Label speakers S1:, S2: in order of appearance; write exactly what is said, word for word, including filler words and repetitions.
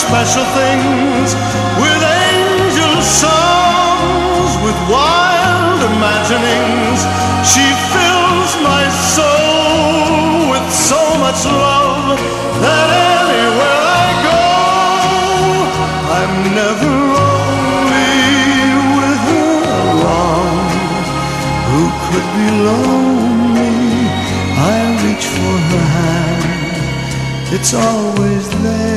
S1: special things, with angel songs, with wild imaginings. She fills my soul with so much love that anywhere I go, I'm never lonely with her along. Who could be lonely? I reach for her hand, it's always there.